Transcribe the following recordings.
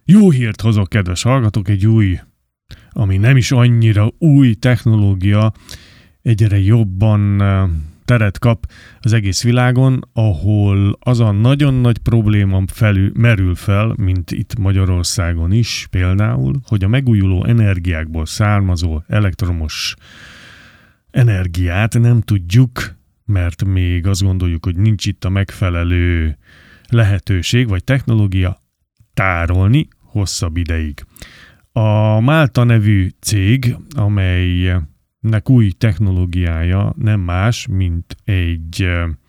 Jó hírt hozok, kedves hallgatók, egy új, ami nem is annyira új technológia, egyre jobban teret kap az egész világon, ahol az a nagyon nagy probléma merül fel, mint itt Magyarországon is például, hogy a megújuló energiákból származó elektromos energiát nem tudjuk, mert még azt gondoljuk, hogy nincs itt a megfelelő lehetőség vagy technológia tárolni hosszabb ideig. A Malta nevű cég, amelynek új technológiája nem más, mint egy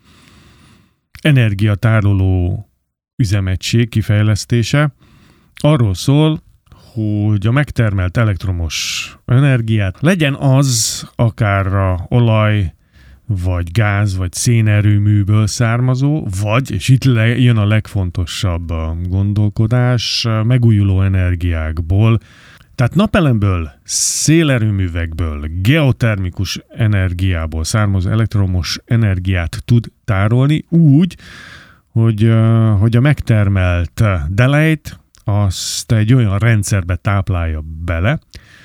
energiatároló üzemegység kifejlesztése, arról szól, hogy a megtermelt elektromos energiát, legyen az akár a olaj, vagy gáz, vagy szénerőműből származó, vagy, és itt jön a legfontosabb gondolkodás, megújuló energiákból, tehát napelemből, szélerőművekből, geotermikus energiából származó elektromos energiát tud tárolni úgy, hogy a megtermelt delejt azt egy olyan rendszerbe táplálja bele,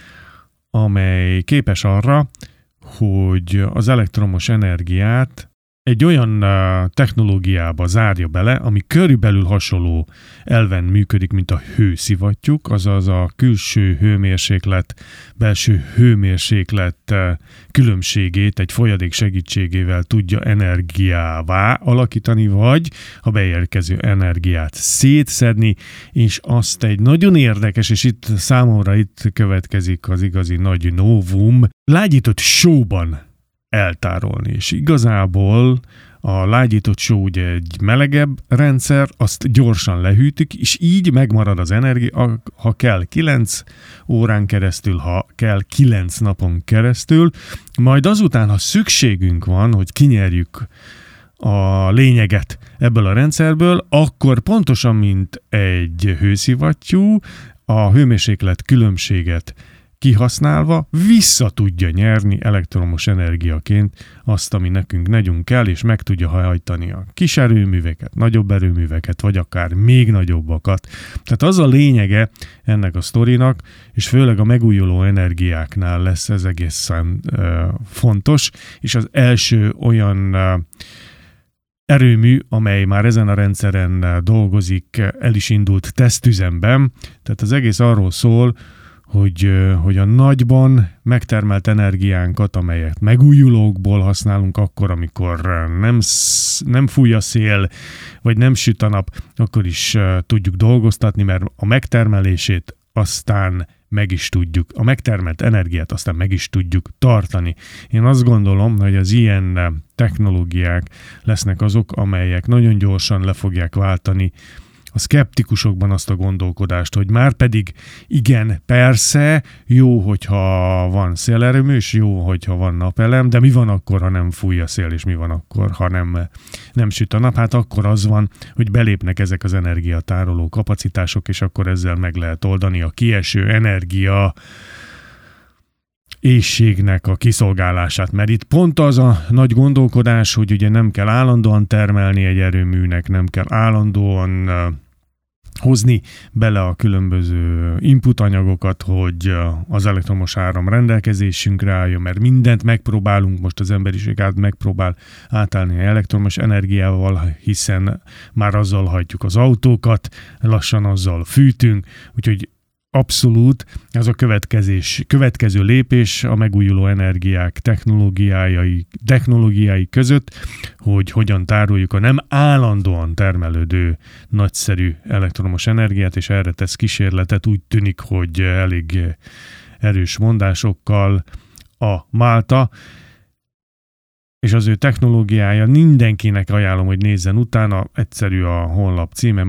amely képes arra, hogy az elektromos energiát egy olyan technológiába zárja bele, ami körülbelül hasonló elven működik, mint a hőszivattyúk, azaz a külső hőmérséklet, belső hőmérséklet különbségét egy folyadék segítségével tudja energiává alakítani, vagy a beérkező energiát szétszedni, és azt egy nagyon érdekes, és itt számomra következik az igazi nagy novum, lágyított sóban eltárolni. És igazából a lágyított só ugye egy melegebb rendszer, azt gyorsan lehűtik, és így megmarad az energia, ha kell 9 órán keresztül, ha kell 9 napon keresztül, majd azután, ha szükségünk van, hogy kinyerjük a lényeget ebből a rendszerből, akkor pontosan, mint egy hőszivattyú, a hőmérséklet különbséget kihasználva vissza tudja nyerni elektromos energiaként azt, ami nekünk nagyon kell, és meg tudja hajtani a kis erőműveket, nagyobb erőműveket, vagy akár még nagyobbakat. Tehát az a lényege ennek a sztorinak, és főleg a megújuló energiáknál lesz ez egészen fontos, és az első olyan erőmű, amely már ezen a rendszeren dolgozik, el is indult tesztüzemben. Tehát az egész arról szól, hogy a nagyban megtermelt energiánkat, amelyet megújulókból használunk akkor, amikor nem fúj a szél, vagy nem süt a nap, akkor is tudjuk dolgoztatni, mert a megtermelését aztán meg is tudjuk, a megtermelt energiát aztán meg is tudjuk tartani. Én azt gondolom, hogy az ilyen technológiák lesznek azok, amelyek nagyon gyorsan le fogják váltani a szkeptikusokban azt a gondolkodást, hogy már pedig igen, persze, jó, hogyha van szélerőmű, és jó, hogyha van napelem, de mi van akkor, ha nem fúj a szél, és mi van akkor, ha nem süt a nap? Hát akkor az van, hogy belépnek ezek az energiatároló kapacitások, és akkor ezzel meg lehet oldani a kieső energia éhségnek a kiszolgálását, mert itt pont az a nagy gondolkodás, hogy ugye nem kell állandóan termelni egy erőműnek, nem kell állandóan hozni bele a különböző input anyagokat, hogy az elektromos áram rendelkezésünkre álljon, mert mindent megpróbálunk, most az emberiség megpróbál átállni elektromos energiával, hiszen már azzal hajtjuk az autókat, lassan azzal fűtünk, úgyhogy abszolút ez a következő lépés a megújuló energiák technológiái között, hogy hogyan tároljuk a nem állandóan termelődő nagyszerű elektromos energiát, és erre tesz kísérletet, úgy tűnik, hogy elég erős mondásokkal a Malta, és az ő technológiája, mindenkinek ajánlom, hogy nézzen utána, egyszerű a honlap címe,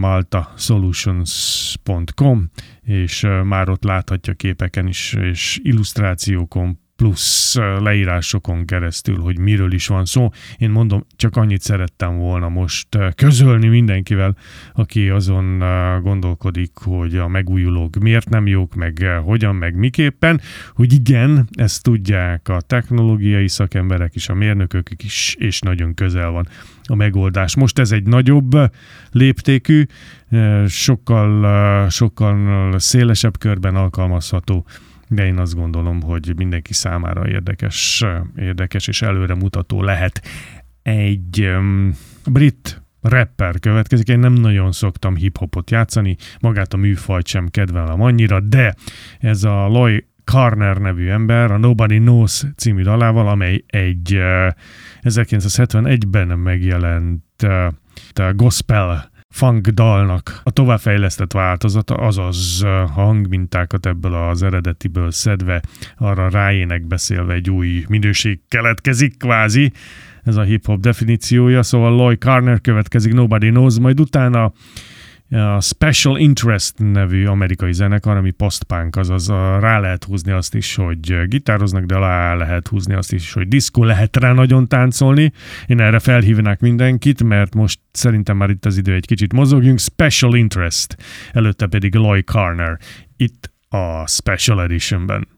maltasolutions.com, és már ott láthatja képeken is, és illusztrációkon plusz leírásokon keresztül, hogy miről is van szó. Én mondom, csak annyit szerettem volna most közölni mindenkivel, aki azon gondolkodik, hogy a megújulók miért nem jók, meg hogyan, meg miképpen, hogy igen, ezt tudják a technológiai szakemberek is, a mérnökök is, és nagyon közel van a megoldás. Most ez egy nagyobb léptékű, sokkal szélesebb körben alkalmazható, de én azt gondolom, hogy mindenki számára érdekes és előremutató lehet. Egy brit rapper következik, én nem nagyon szoktam hip-hopot játszani, magát a műfajt sem kedvelem annyira, de ez a Loy Carner nevű ember a Nobody Knows című dalával, amely egy 1971-ben megjelent gospel funk dalnak a továbbfejlesztett változata, azaz hangmintákat ebből az eredetiből szedve, arra ráénekbeszélve egy új minőség keletkezik kvázi, ez a hip-hop definíciója, szóval Loy Carner következik, Nobody Knows, majd utána a Special Interest nevű amerikai zenekar, ami post-punk, azaz rá lehet húzni azt is, hogy gitároznak, de alá lehet húzni azt is, hogy diszkó, lehet rá nagyon táncolni. Én erre felhívnák mindenkit, mert most szerintem már itt az idő, egy kicsit mozogjunk. Special Interest, előtte pedig Loy Carner, itt a Special Editionben.